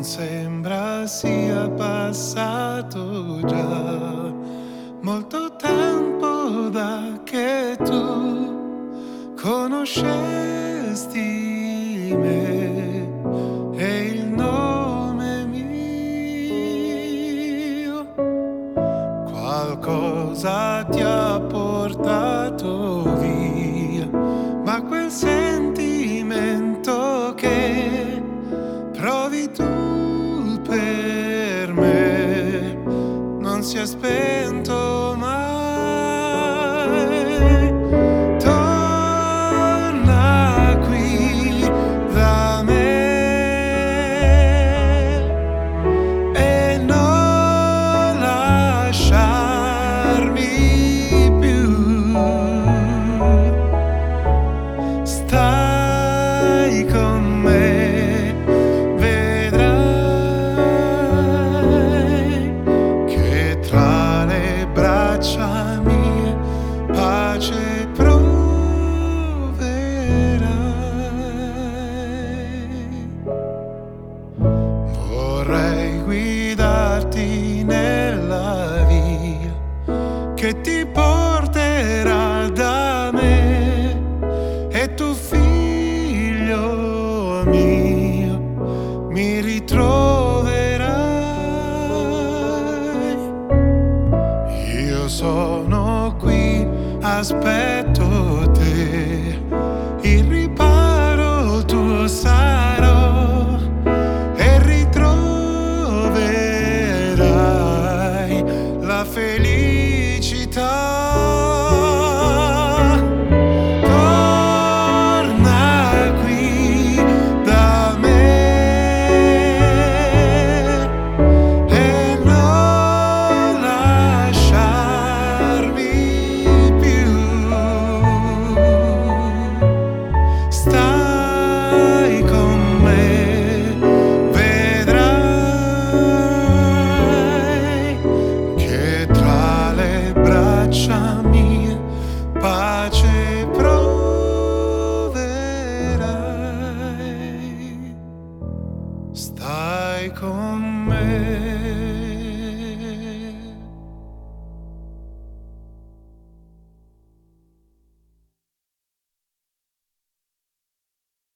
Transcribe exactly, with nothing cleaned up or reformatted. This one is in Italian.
Sembra sia passato già molto tempo da che tu conoscesti me e il nome mio. Qualcosa ti ha portato via, ma quel sentimento che provi tu per me non si è spento